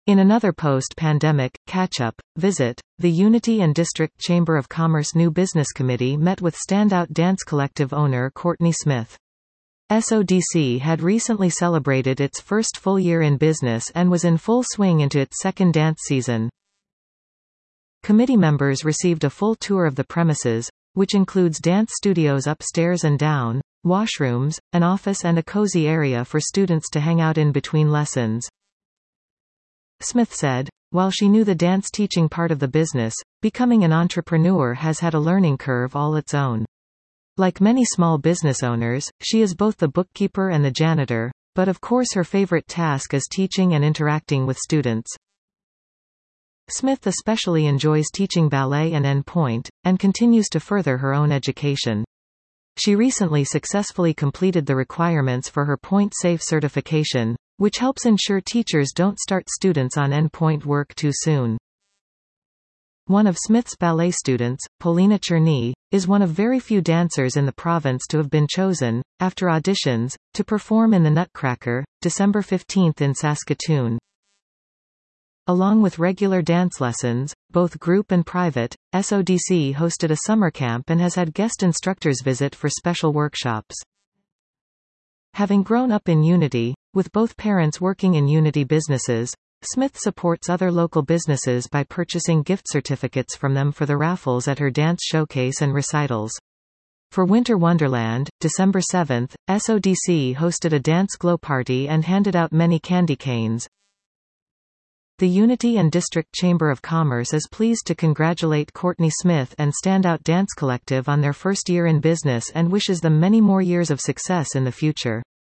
In another post-pandemic catch-up visit, the Unity and District Chamber of Commerce New Business Committee met with standout dance collective owner Courtney Smith. SODC had recently celebrated its first full year in business and was in full swing into its second dance season. Committee members received a full tour of the premises, which includes dance studios upstairs and down, washrooms, an office and a cozy area for students to hang out in between lessons. Smith said, "While she knew the dance teaching part of the business, becoming an entrepreneur has had a learning curve all its own. Like many small business owners, she is both the bookkeeper and the janitor, but of course her favorite task is teaching and interacting with students." Smith especially enjoys teaching ballet and endpoint, and continues to further her own education. She recently successfully completed the requirements for her Point Safe certification, which helps ensure teachers don't start students on endpoint work too soon. One of Smith's ballet students, Polina Cherny, is one of very few dancers in the province to have been chosen, after auditions, to perform in the Nutcracker, December 15 in Saskatoon. Along with regular dance lessons, both group and private, SODC hosted a summer camp and has had guest instructors visit for special workshops. Having grown up in Unity, with both parents working in Unity businesses, Smith supports other local businesses by purchasing gift certificates from them for the raffles at her dance showcase and recitals. For Winter Wonderland, December 7, SODC hosted a dance glow party and handed out many candy canes. The Unity and District Chamber of Commerce is pleased to congratulate Courtney Smith and Standout Dance Collective on their first year in business and wishes them many more years of success in the future.